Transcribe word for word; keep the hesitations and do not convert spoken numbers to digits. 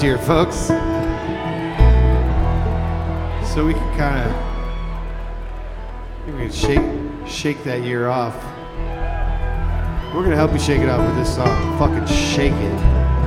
here, folks. So we can kind of, we can shake, shake that year off. We're gonna help you shake it off with this song. Fucking shake it.